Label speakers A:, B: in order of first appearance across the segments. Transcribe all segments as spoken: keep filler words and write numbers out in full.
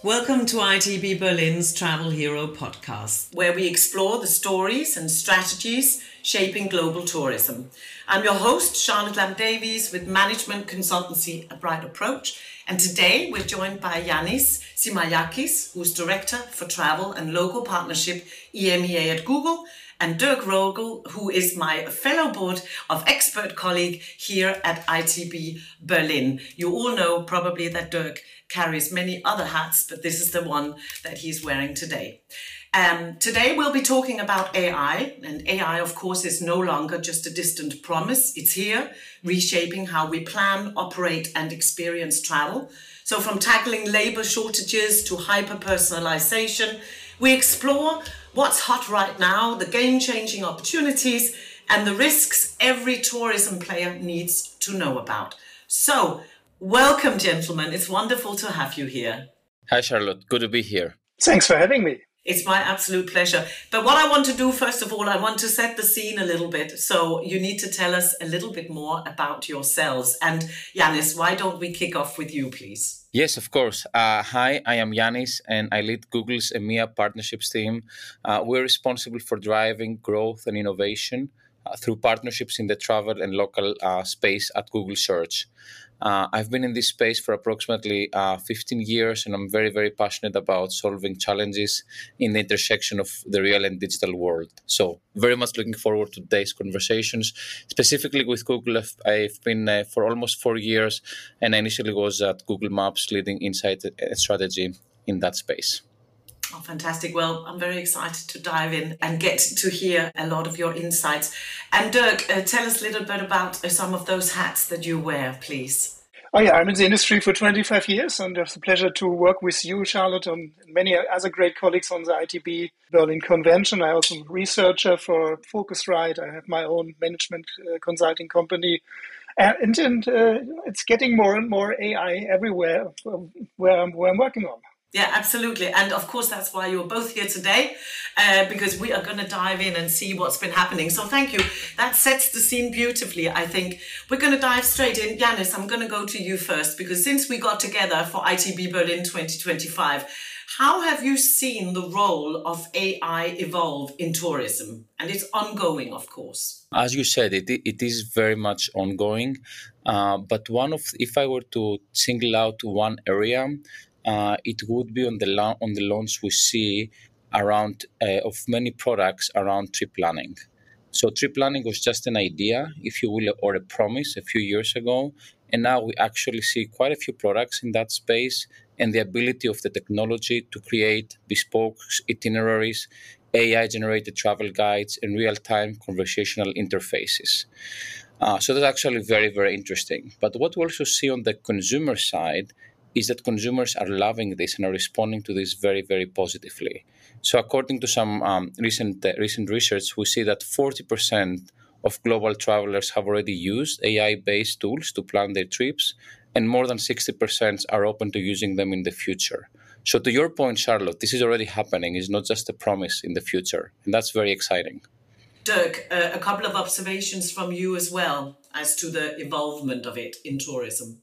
A: Welcome to I T B Berlin's Travel Hero podcast, where we explore the stories and strategies shaping global tourism. I'm your host, Charlotte Lamb-Davies, with management consultancy A Bright Approach. And today we're joined by Yannis Simayakis, who's Director for Travel and Local Partnership E M E A at Google, and Dirk Rogel, who is my fellow board of expert colleague here at I T B Berlin. You all know probably that Dirk carries many other hats, but this is the one that he's wearing today. Um, today we'll be talking about A I, and A I, of course, is no longer just a distant promise. It's here, reshaping how we plan, operate, and experience travel. So from tackling labor shortages to hyper-personalization, we explore what's hot right now, the game-changing opportunities, and the risks every tourism player needs to know about. So, welcome, gentlemen. It's wonderful to have you here.
B: Hi, Charlotte. Good to be here.
C: Thanks for having me.
A: It's my absolute pleasure. But what I want to do, first of all, I want to set the scene a little bit. So you need to tell us a little bit more about yourselves. And Yannis, why don't we kick off with you, please?
B: Yes, of course. Uh, hi, I am Yannis, and I lead Google's E M E A partnerships team. Uh, we're responsible for driving growth and innovation uh, through partnerships in the travel and local uh, space at Google Search. Uh, I've been in this space for approximately uh, fifteen years, and I'm very, very passionate about solving challenges in the intersection of the real and digital world. So very much looking forward to today's conversations. Specifically with Google, I've, I've been uh, for almost four years, and I initially was at Google Maps leading insight and strategy in that space.
A: Oh, fantastic. Well, I'm very excited to dive in and get to hear a lot of your insights. And Dirk, uh, tell us a little bit about uh, some of those hats that you wear, please.
C: Oh yeah, I'm in the industry for twenty-five years, and it's a pleasure to work with you, Charlotte, and many other great colleagues on the I T B Berlin convention. I'm also a researcher for Focusrite. I have my own management uh, consulting company. And, and uh, it's getting more and more A I everywhere where I'm, where I'm working on.
A: Yeah, absolutely. And of course, that's why you're both here today, uh, because we are going to dive in and see what's been happening. So thank you. That sets the scene beautifully, I think. We're going to dive straight in. Yannis, I'm going to go to you first, because since we got together for I T B Berlin twenty twenty-five, how have you seen the role of A I evolve in tourism? And it's ongoing, of course.
B: As you said, it it is very much ongoing. Uh, but one of, if I were to single out one area, Uh, it would be on the la- on the launch we see around uh, of many products around trip planning. So trip planning was just an idea, if you will, or a promise a few years ago, and now we actually see quite a few products in that space, and the ability of the technology to create bespoke itineraries, A I-generated travel guides, and real-time conversational interfaces. Uh, so that's actually very, very interesting. But what we also see on the consumer side is that consumers are loving this and are responding to this very, very positively. So according to some um, recent uh, recent research, we see that forty percent of global travelers have already used A I-based tools to plan their trips, and more than sixty percent are open to using them in the future. So to your point, Charlotte, this is already happening. It's not just a promise in the future, and that's very exciting.
A: Dirk, uh, a couple of observations from you as well as to the evolvement of it in tourism.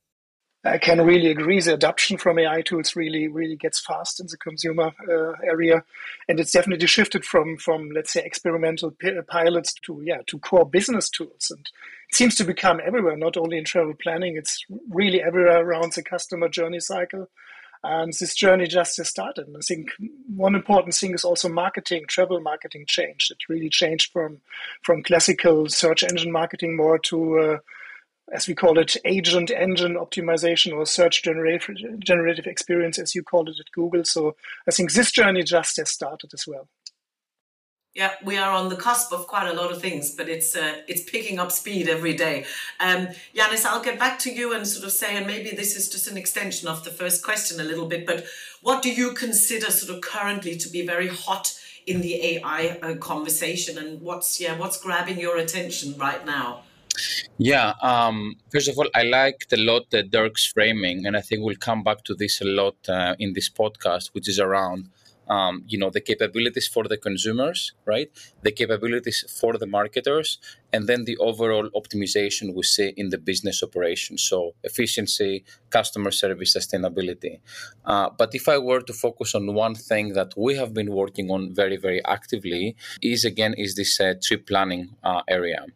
C: I can really agree. The adoption from A I tools really, really gets fast in the consumer uh, area, and it's definitely shifted from, from let's say, experimental p- pilots to yeah to core business tools. And it seems to become everywhere, not only in travel planning. It's really everywhere around the customer journey cycle. And this journey just has started. And I think one important thing is also marketing, travel marketing changed. It really changed from from classical search engine marketing more to uh, as we call it, agent engine optimization or search generative, generative experience, as you called it at Google. So I think this journey just has started as well.
A: Yeah, we are on the cusp of quite a lot of things, but it's uh, it's picking up speed every day. Um, Yannis, I'll get back to you and sort of say, and maybe this is just an extension of the first question a little bit, but what do you consider sort of currently to be very hot in the A I uh, conversation, and what's yeah what's grabbing your attention right now?
B: Yeah, um, first of all, I liked a lot uh, Dirk's framing, and I think we'll come back to this a lot uh, in this podcast, which is around um, you know, the capabilities for the consumers, right? The capabilities for the marketers, and then the overall optimization we see in the business operation. So efficiency, customer service, sustainability. Uh, but if I were to focus on one thing that we have been working on very, very actively, is again is this uh, trip planning uh, area.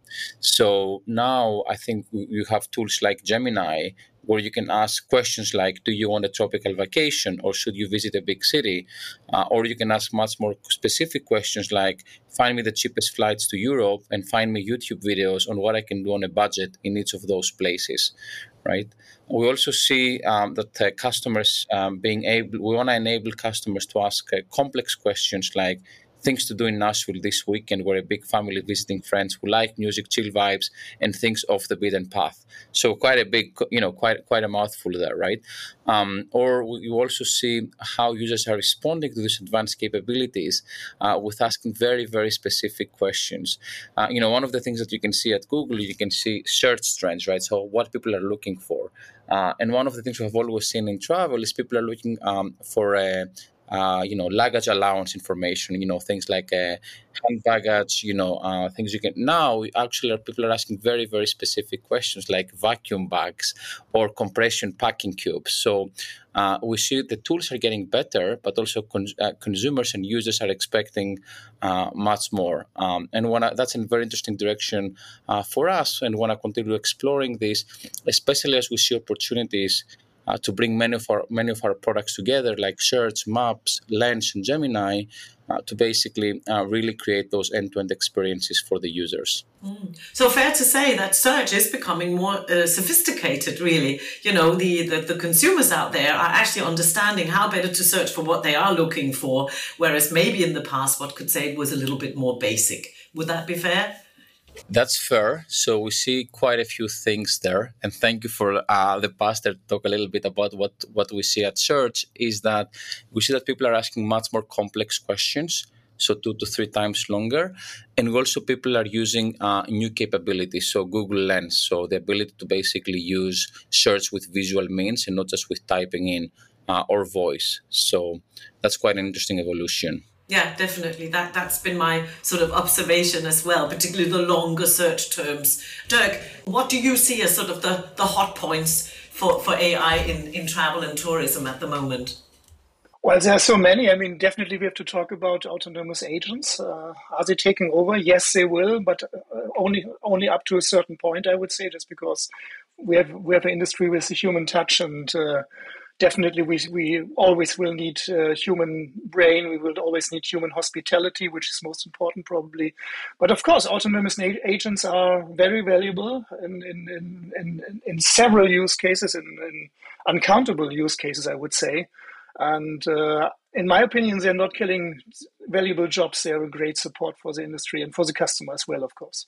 B: So now I think you have tools like Gemini, where you can ask questions like, do you want a tropical vacation, or should you visit a big city? Uh, or you can ask much more specific questions like, find me the cheapest flights to Europe and find me YouTube videos on what I can do on a budget in each of those places, right? We also see um, that uh, customers um, being able, we want to enable customers to ask uh, complex questions like, things to do in Nashville this weekend. We're a big family visiting friends who like music, chill vibes, and things off the beaten path. So quite a big, you know, quite quite a mouthful there, right? Um, or you also see how users are responding to these advanced capabilities uh, with asking very, very specific questions. Uh, you know, one of the things that you can see at Google, you can see search trends, right? So what people are looking for. Uh, and one of the things we have always seen in travel is people are looking um, for a Uh, you know, luggage allowance information, you know, things like uh, hand baggage, you know, uh, things you can. Now, actually, people are asking very, very specific questions like vacuum bags or compression packing cubes. So uh, we see the tools are getting better, but also con- uh, consumers and users are expecting uh, much more. Um, and wanna, that's a very interesting direction uh, for us, and want to continue exploring this, especially as we see opportunities Uh, to bring many of our many of our products together, like Search, Maps, Lens, and Gemini, uh, to basically uh, really create those end-to-end experiences for the users.
A: Mm. So fair to say that search is becoming more uh, sophisticated, really. You know, the, the, the consumers out there are actually understanding how better to search for what they are looking for, whereas maybe in the past, what could say was a little bit more basic. Would that be fair?
B: That's fair. So we see quite a few things there. And thank you for uh, the pastor to talk a little bit about what, what we see at Search, is that we see that people are asking much more complex questions, so two to three times longer. And also people are using uh, new capabilities, so Google Lens, so the ability to basically use search with visual means and not just with typing in uh, or voice. So that's quite an interesting evolution.
A: Yeah, definitely. That, that's been my sort of observation as well, particularly the longer search terms. Dirk, what do you see as sort of the, the hot points for, for A I in, in travel and tourism at the moment?
C: Well, there are so many. I mean, definitely we have to talk about autonomous agents. Uh, are they taking over? Yes, they will, but uh, only only up to a certain point, I would say, just because we have we have an industry with a human touch, and uh, definitely we we always will need uh, human brain. We will always need human hospitality, which is most important probably. But of course, autonomous agents are very valuable in in in, in, in several use cases, in, in uncountable use cases, I would say. And uh, in my opinion, they're not killing valuable jobs. They're a great support for the industry and for the customer as well, of course.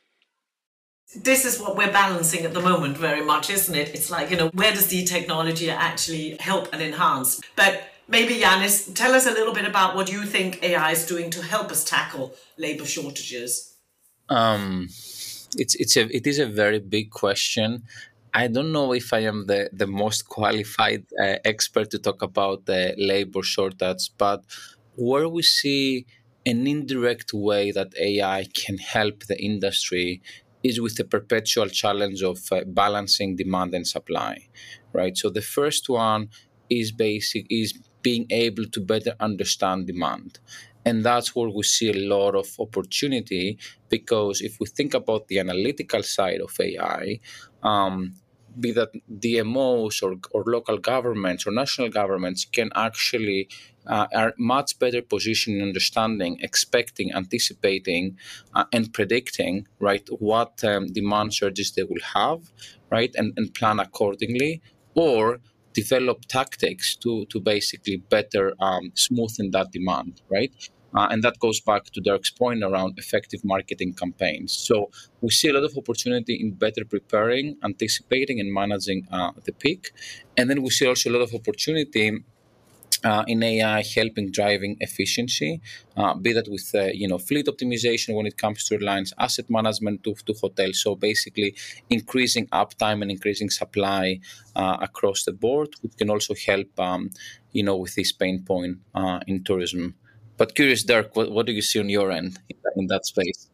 A: This is what we're balancing at the moment very much, isn't it? It's like, you know, where does the technology actually help and enhance? But maybe, Yanis, tell us a little bit about what you think A I is doing to help us tackle labor shortages.
B: Um, it's it's a it is a very big question. I don't know if I am the, the most qualified uh, expert to talk about the labor shortage, but where we see an indirect way that A I can help the industry is with the perpetual challenge of uh, balancing demand and supply, right? So the first one is basic is being able to better understand demand. And that's where we see a lot of opportunity, because if we think about the analytical side of A I, um, be that D M Os or, or local governments or national governments can actually uh, are much better positioned in understanding, expecting, anticipating, uh, and predicting, right, what um, demand surges they will have, right, and, and plan accordingly, or develop tactics to to basically better um, smoothen that demand, right? Uh, and that goes back to Dirk's point around effective marketing campaigns. So we see a lot of opportunity in better preparing, anticipating, and managing uh, the peak. And then we see also a lot of opportunity uh, in A I helping driving efficiency, uh, be that with uh, you know fleet optimization when it comes to airlines, asset management to, to hotels. So basically increasing uptime and increasing supply uh, across the board, which can also help um, you know with this pain point uh, in tourism. But curious, Dirk, what, what do you see on your end in that, in that space?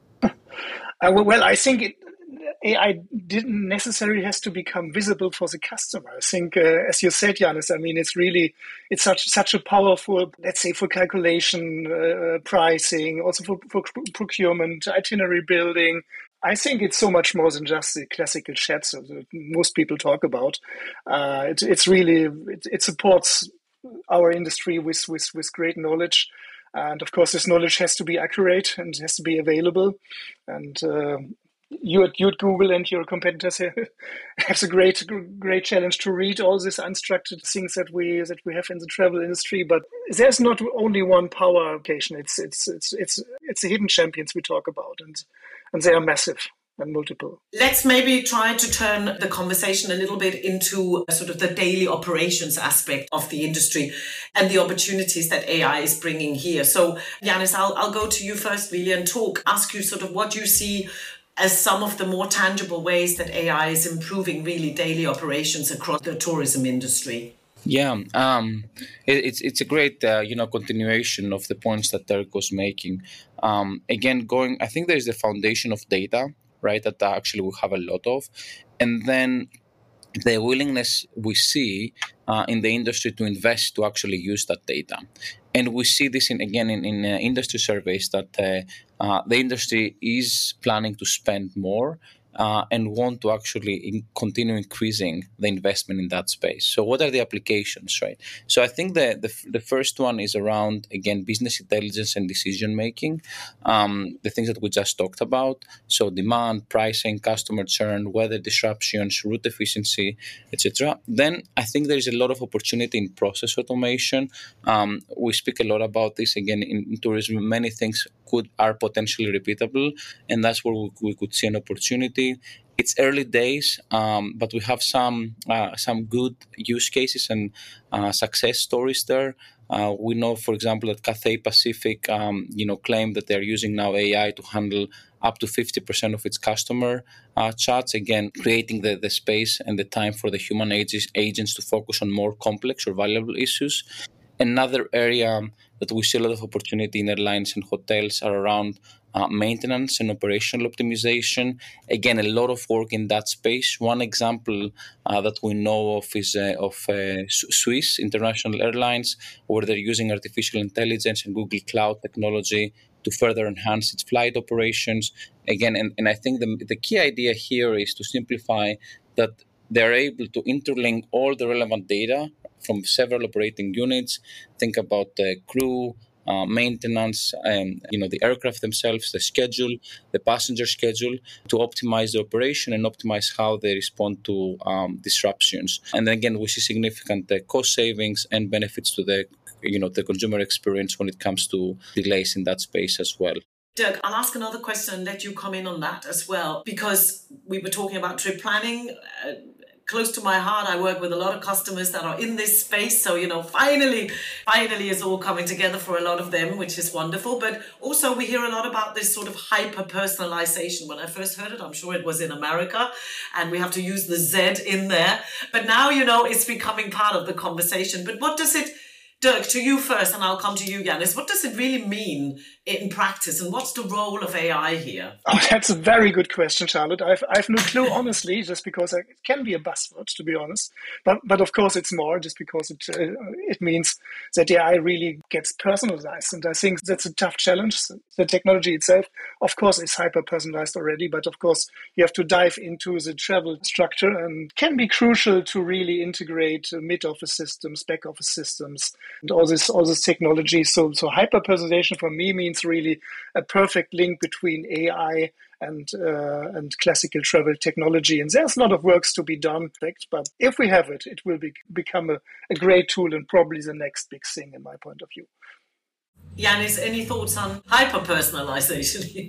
C: Uh, well, well, I think it, A I didn't necessarily has to become visible for the customer. I think, uh, as you said, Janis, I mean, it's really, it's such such a powerful, let's say, for calculation, uh, pricing, also for, for procurement, itinerary building. I think it's so much more than just the classical chats that most people talk about. Uh, it, it's really, it, it supports our industry with, with, with great knowledge. And of course, this knowledge has to be accurate and has to be available. And uh, you, at, you at Google and your competitors have a great, great challenge to read all these unstructured things that we that we have in the travel industry. But there's not only one power application. It's it's it's it's it's the hidden champions we talk about, and and they are massive and multiple.
A: Let's maybe try to turn the conversation a little bit into sort of the daily operations aspect of the industry and the opportunities that A I is bringing here. So, Janis, I'll, I'll go to you first, really, and talk, ask you sort of what you see as some of the more tangible ways that A I is improving really daily operations across the tourism industry.
B: Yeah, um, it, it's it's a great uh, you know continuation of the points that Dirk was making. Um, again, going, I think there is the foundation of data, right, that actually we have a lot of, and then the willingness we see uh, in the industry to invest to actually use that data. And we see this in, again in, in uh, industry surveys that uh, uh, the industry is planning to spend more uh, and want to actually in continue increasing the investment in that space. So what are the applications, right? So I think the, the, the first one is around, again, business intelligence and decision making, um, the things that we just talked about. So demand, pricing, customer churn, weather disruptions, route efficiency, et cetera. Then I think there is a lot of opportunity in process automation. Um, we speak a lot about this, again, in, in tourism. Many things could are potentially repeatable, and that's where we, we could see an opportunity. It's early days, um, but we have some uh, some good use cases and uh, success stories there. Uh, we know, for example, that Cathay Pacific, um, you know, claimed that they're using now A I to handle up to fifty percent of its customer uh, chats. Again, creating the, the space and the time for the human agents, agents to focus on more complex or valuable issues. Another area that we see a lot of opportunity in airlines and hotels are around uh, maintenance and operational optimization. Again, a lot of work in that space. One example uh, that we know of is uh, of uh, Swiss International Airlines, where they're using artificial intelligence and Google Cloud technology to further enhance its flight operations. Again, and, and I think the, the key idea here is to simplify that they're able to interlink all the relevant data from several operating units. Think about the crew, uh, maintenance, and you know the aircraft themselves, the schedule, the passenger schedule, to optimize the operation and optimize how they respond to um, disruptions. And then again, we see significant uh, cost savings and benefits to the you know the consumer experience when it comes to delays in that space as well.
A: Dirk, I'll ask another question and let you come in on that as well, because we were talking about trip planning. Uh, close to my heart, I work with a lot of customers that are in this space. So, you know, finally, finally it's all coming together for a lot of them, which is wonderful. But also we hear a lot about this sort of hyper-personalization. When I first heard it, I'm sure it was in America, and we have to use the Z in there. But now, you know, it's becoming part of the conversation. But what does it, Dirk, to you first, and I'll come to you, Janis. What does it really mean in practice, and what's the role of A I here?
C: Oh, that's a very good question, Charlotte. I've I've no clue, honestly, just because it can be a buzzword, to be honest. But but of course, it's more just because it uh, it means that A I really gets personalized, and I think that's a tough challenge. The technology itself, of course, is hyper personalized already, but of course, you have to dive into the travel structure, and can be crucial to really integrate mid office systems, back office systems, and all this all this technology. So so hyper personalization for me means really a perfect link between A I and uh, and classical travel technology. And there's a lot of works to be done, but if we have it, it will be, become a, a great tool and probably the next big thing in my point of view.
A: Janis, any thoughts on hyper-personalization?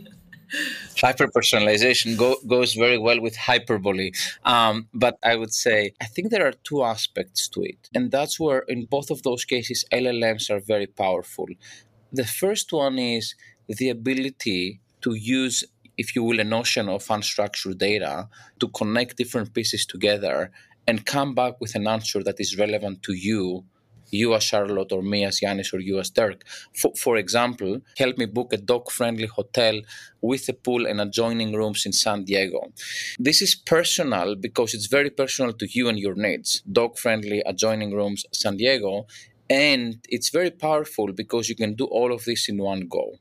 B: Hyper-personalization go, goes very well with hyperbole. Um, but I would say, I think there are two aspects to it. And that's where, in both of those cases, L L Ms are very powerful. The first one is the ability to use, if you will, a notion of unstructured data to connect different pieces together and come back with an answer that is relevant to you, you as Charlotte, or me as Yanis, or you as Dirk. For, for example, help me book a dog-friendly hotel with a pool and adjoining rooms in San Diego. This is personal because it's very personal to you and your needs. Dog-friendly, adjoining rooms, San Diego. And it's very powerful because you can do all of this in one go.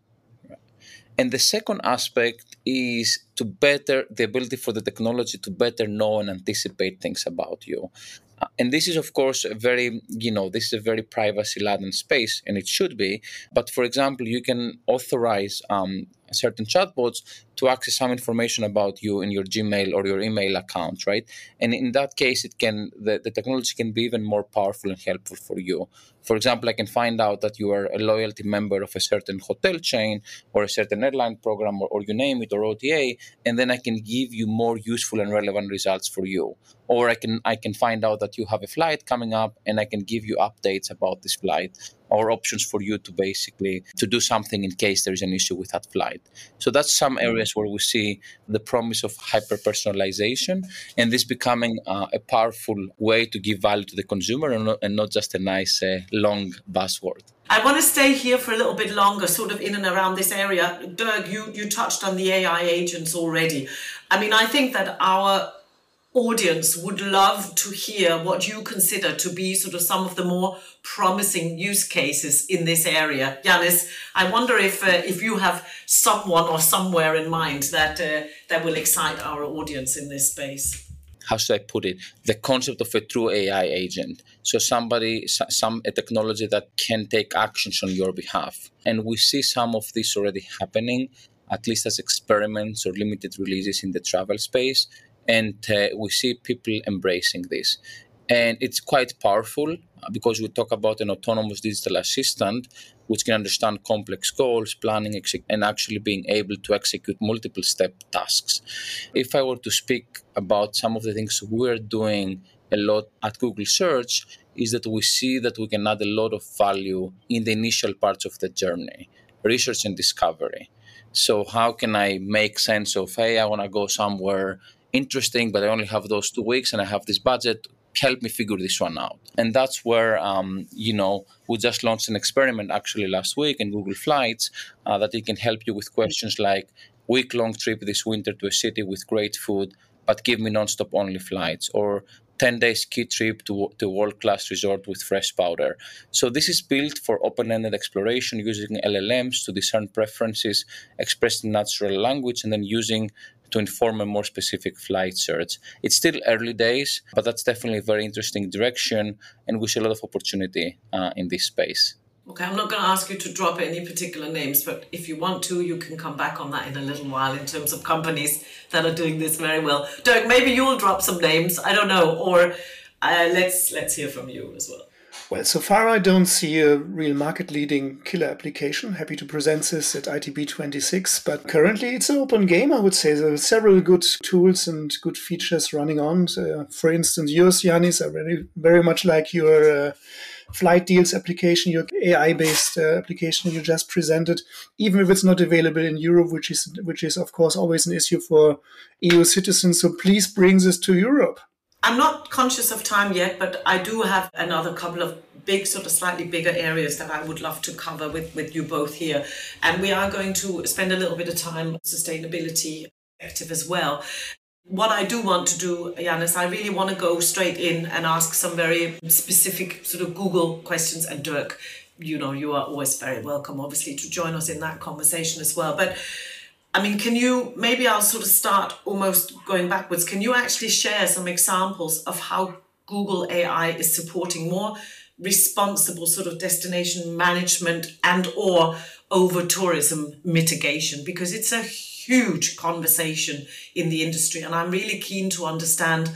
B: And the second aspect is to better the ability for the technology to better know and anticipate things about you. Uh, and this is, of course, a very, you know, this is a very privacy-laden space, and it should be. But, for example, you can authorize um, certain chatbots to access some information about you in your Gmail or your email account, right? And in that case, it can the, the technology can be even more powerful and helpful for you. For example, I can find out that you are a loyalty member of a certain hotel chain or a certain airline program, or, or you name it, or O T A, and then I can give you more useful and relevant results for you. Or I can I can find out that you have a flight coming up, and I can give you updates about this flight, or options for you to basically to do something in case there is an issue with that flight. So that's some areas where we see the promise of hyper-personalization, and this becoming uh, a powerful way to give value to the consumer, and not, and not just a nice uh, long buzzword.
A: I want to stay here for a little bit longer, sort of in and around this area. Dirk, you, you touched on the A I agents already. I mean, I think that our audience would love to hear what you consider to be sort of some of the more promising use cases in this area. Yanis, I wonder if uh, if you have someone or somewhere in mind that uh, that will excite our audience in this space.
B: How should I put it? The concept of a true A I agent. So somebody, some a technology that can take actions on your behalf. And we see some of this already happening, at least as experiments or limited releases in the travel space. And uh, we see people embracing this. And it's quite powerful because we talk about an autonomous digital assistant which can understand complex goals, planning, exec- and actually being able to execute multiple step tasks. If I were to speak about some of the things we're doing a lot at Google Search, is that we see that we can add a lot of value in the initial parts of the journey, research and discovery. So how can I make sense of, hey, I want to go somewhere interesting, but I only have those two weeks and I have this budget. Help me figure this one out. And that's where, um, you know, we just launched an experiment actually last week in Google Flights uh, that it can help you with questions like week-long trip this winter to a city with great food, but give me non-stop only flights, or ten-day ski trip to, to a world-class resort with fresh powder. So this is built for open-ended exploration using L L Ms to discern preferences expressed in natural language and then using to inform a more specific flight search. It's still early days, but that's definitely a very interesting direction, and we see a lot of opportunity uh, in this space.
A: Okay, I'm not going to ask you to drop any particular names, but if you want to, you can come back on that in a little while in terms of companies that are doing this very well. Dirk, maybe you'll drop some names, I don't know, or uh, let's let's hear from you as well.
C: Well, so far I don't see a real market-leading killer application. Happy to present this at I T B twenty-six, but currently it's an open game, I would say. There are several good tools and good features running on. So, uh, for instance, yours, Yanis, I really very much like your uh, flight deals application, your A I-based uh, application you just presented, even if it's not available in Europe, which is, which is, of course, always an issue for E U citizens. So please bring this to Europe.
A: I'm not conscious of time yet, but I do have another couple of big, sort of slightly bigger areas that I would love to cover with, with you both here. And we are going to spend a little bit of time on sustainability active as well. What I do want to do, Yanis, I really want to go straight in and ask some very specific sort of Google questions. And Dirk, you know, you are always very welcome, obviously, to join us in that conversation as well. But I mean, can you, maybe I'll sort of start almost going backwards. Can you actually share some examples of how Google A I is supporting more responsible sort of destination management and or over tourism mitigation? Because it's a huge conversation in the industry. And I'm really keen to understand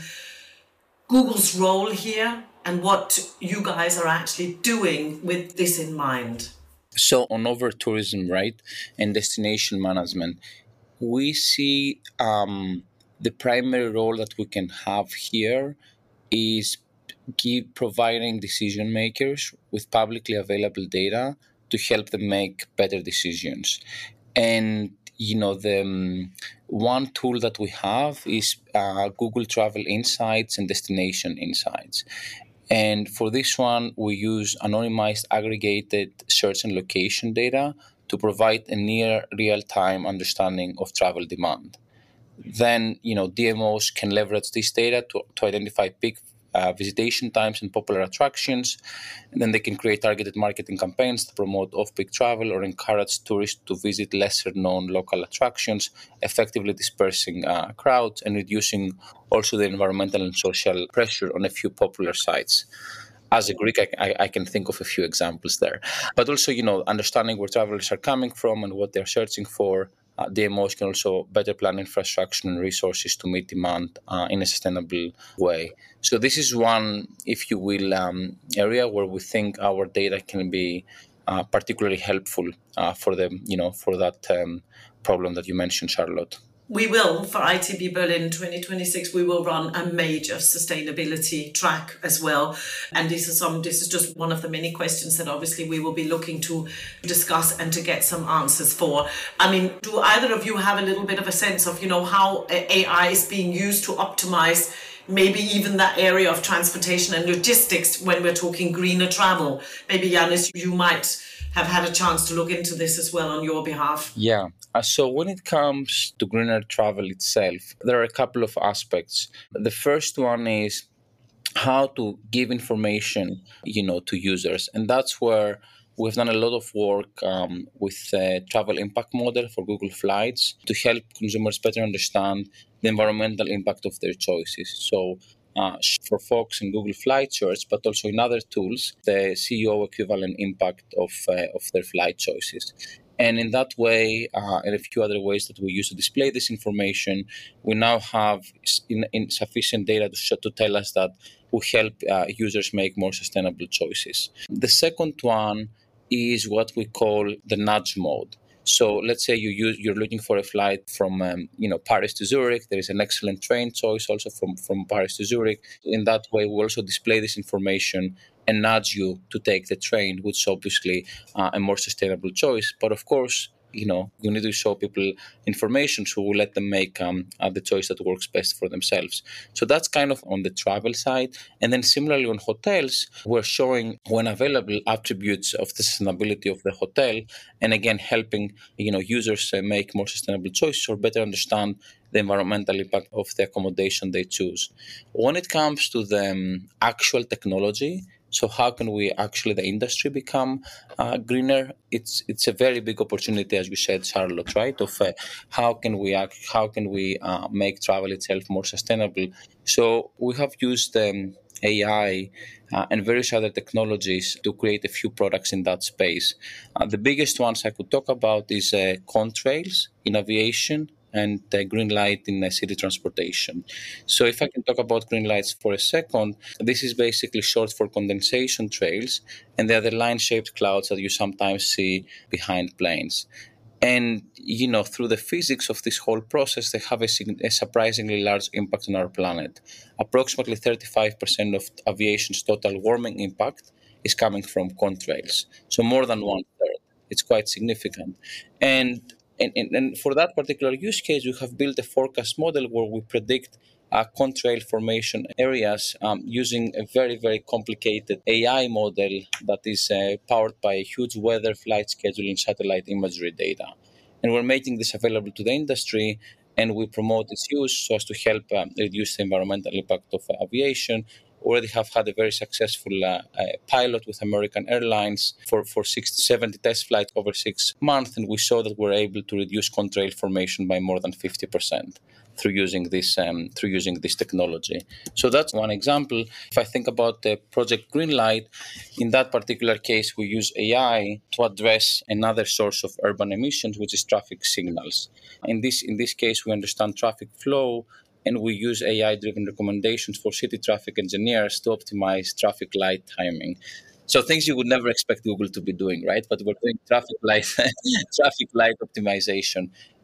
A: Google's role here and what you guys are actually doing with this in mind.
B: So on over tourism, right, and destination management, we see um, the primary role that we can have here is give, providing decision makers with publicly available data to help them make better decisions. And you know, the um, one tool that we have is uh, Google Travel Insights and Destination Insights. And for this one, we use anonymized aggregated search and location data to provide a near real-time understanding of travel demand. Then, you know, D M Os can leverage this data to, to identify peak uh, visitation times and popular attractions. And then they can create targeted marketing campaigns to promote off-peak travel or encourage tourists to visit lesser-known local attractions, effectively dispersing uh, crowds and reducing also the environmental and social pressure on a few popular sites. As a Greek, I, I, I can think of a few examples there. But also, you know, understanding where travelers are coming from and what they're searching for. Uh, D M Os can also better plan infrastructure and resources to meet demand uh, in a sustainable way. So this is one, if you will, um, area where we think our data can be uh, particularly helpful uh, for the, you know, for that um, problem that you mentioned, Charlotte.
A: We will, for I T B Berlin twenty twenty-six, we will run a major sustainability track as well. And this is some. This is just one of the many questions that obviously we will be looking to discuss and to get some answers for. I mean, do either of you have a little bit of a sense of, you know, how A I is being used to optimize maybe even that area of transportation and logistics when we're talking greener travel? Maybe, Yanis, you might have had a chance to look into this as well on your behalf.
B: Yeah. Uh, so when it comes to greener travel itself, there are a couple of aspects. The first one is how to give information, you know, to users. And that's where we've done a lot of work um, with the travel impact model for Google Flights to help consumers better understand the environmental impact of their choices. So uh, for folks in Google Flight Search, but also in other tools, the C E O equivalent impact of uh, of their flight choices. And in that way, uh, and a few other ways that we use to display this information, we now have in, in sufficient data to, to tell us that will help uh, users make more sustainable choices. The second one is what we call the nudge mode. So let's say you use, you're looking for a flight from um, you know Paris to Zurich. There is an excellent train choice also from, from Paris to Zurich. In that way, we also display this information and nudge you to take the train, which is obviously uh, a more sustainable choice. But of course, you know, you need to show people information, so we'll let them make um, uh, the choice that works best for themselves. So that's kind of on the travel side. And then similarly on hotels, we're showing, when available, attributes of the sustainability of the hotel, and again, helping, you know, users uh, make more sustainable choices or better understand the environmental impact of the accommodation they choose. When it comes to the um, actual technology, so how can we actually, the industry, become uh, greener? It's it's a very big opportunity, as you said, Charlotte, right? Of uh, how can we act, how can we uh, make travel itself more sustainable? So we have used um, A I uh, and various other technologies to create a few products in that space. Uh, the biggest ones I could talk about is uh, contrails in aviation and uh, green light in uh, city transportation. So if I can talk about green lights for a second, this is basically short for condensation trails, and they are the line-shaped clouds that you sometimes see behind planes. And, you know, through the physics of this whole process, they have a, a surprisingly large impact on our planet. Approximately thirty-five percent of aviation's total warming impact is coming from contrails. So more than one third. It's quite significant. And And, and, and for that particular use case, we have built a forecast model where we predict uh, contrail formation areas um, using a very, very complicated A I model that is uh, powered by huge weather, flight scheduling, satellite imagery data. And we're making this available to the industry, and we promote its use so as to help um, reduce the environmental impact of uh, aviation. Already have had a very successful uh, uh, pilot with American Airlines for, for sixty, seventy test flights over six months, and we saw that we're able to reduce contrail formation by more than fifty percent through using this um, through using this technology. So that's one example. If I think about the Project Greenlight, in that particular case, we use A I to address another source of urban emissions, which is traffic signals. In this in this case, we understand traffic flow, and we use A I-driven recommendations for city traffic engineers to optimize traffic light timing. So things you would never expect Google to be doing, right? But we're doing traffic light, traffic light optimization.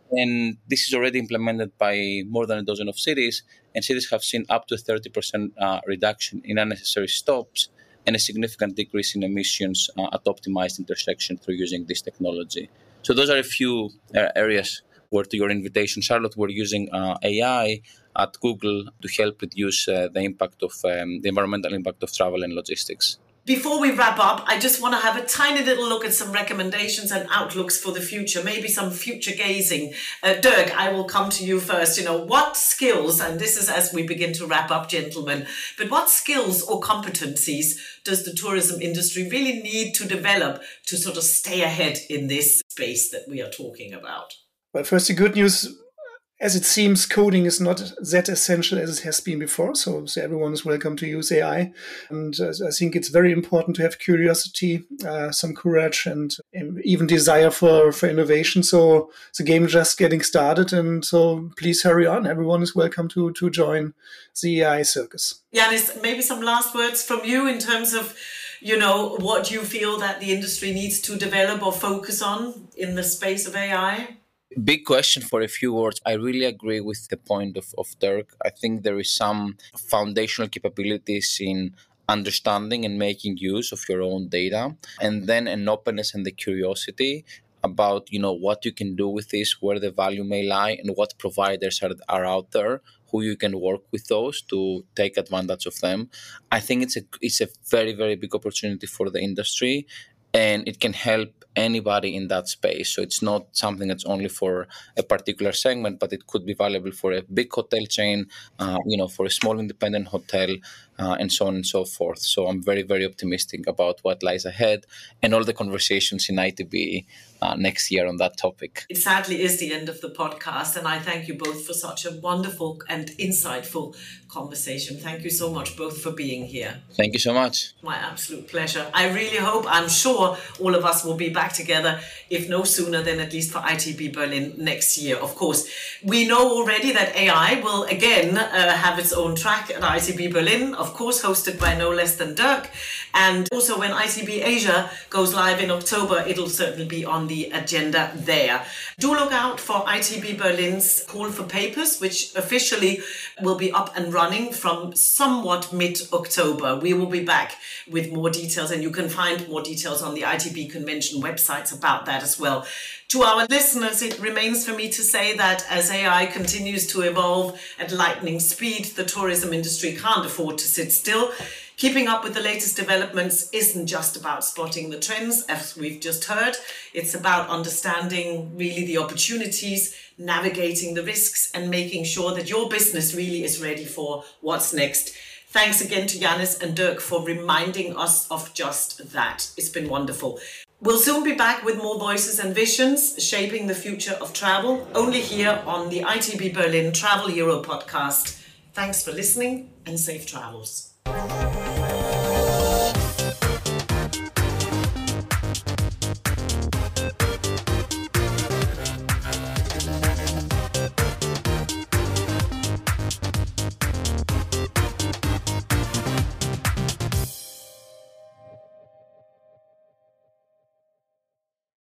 B: And this is already implemented by more than a dozen of cities, and cities have seen up to a thirty percent uh, reduction in unnecessary stops and a significant decrease in emissions uh, at optimized intersections through using this technology. So those are a few uh, areas where, to your invitation, Charlotte, we're using uh, A I at Google to help reduce uh, the impact of um, the environmental impact of travel and logistics.
A: Before we wrap up, I just want to have a tiny little look at some recommendations and outlooks for the future, maybe some future gazing. Uh, Dirk, I will come to you first. You know, what skills, and this is as we begin to wrap up, gentlemen, but what skills or competencies does the tourism industry really need to develop to sort of stay ahead in this space that we are talking about?
C: Well, first, the good news, as it seems, coding is not that essential as it has been before. So, so everyone is welcome to use A I. And uh, I think it's very important to have curiosity, uh, some courage, and even desire for, for innovation. So the game is just getting started. And so please hurry on. Everyone is welcome to, to join the A I circus.
A: Yanis, maybe some last words from you in terms of, you know, what you feel that the industry needs to develop or focus on in the space of A I?
B: Big question for a few words. I really agree with the point of, of Dirk. I think there is some foundational capabilities in understanding and making use of your own data, and then an openness and the curiosity about, you know, what you can do with this, where the value may lie, and what providers are, are out there, who you can work with those to take advantage of them. I think it's a it's a very, very big opportunity for the industry, and it can help anybody in that space. So it's not something that's only for a particular segment, but it could be valuable for a big hotel chain, uh, you know, for a small independent hotel, uh, and so on and so forth. So I'm very, very optimistic about what lies ahead and all the conversations in I T B uh, next year on that topic.
A: It sadly is the end of the podcast, and I thank you both for such a wonderful and insightful conversation. Thank you so much both for being here.
B: Thank you so much.
A: My absolute pleasure. I really hope, I'm sure all of us will be back together, if no sooner than at least for I T B Berlin next year. Of course, we know already that A I will again uh, have its own track at I T B Berlin, of course hosted by no less than Dirk. And also when I T B Asia goes live in October, it'll certainly be on the agenda there. Do look out for I T B Berlin's call for papers, which officially will be up and running from somewhat mid-October. We will be back with more details, and you can find more details on the I T B convention websites about that as well. To our listeners, it remains for me to say that as A I continues to evolve at lightning speed, the tourism industry can't afford to sit still. Keeping up with the latest developments isn't just about spotting the trends, as we've just heard. It's about understanding really the opportunities, navigating the risks, and making sure that your business really is ready for what's next. Thanks again to Yanis and Dirk for reminding us of just that. It's been wonderful. We'll soon be back with more voices and visions shaping the future of travel, only here on the I T B Berlin Travel Hero podcast. Thanks for listening and safe travels.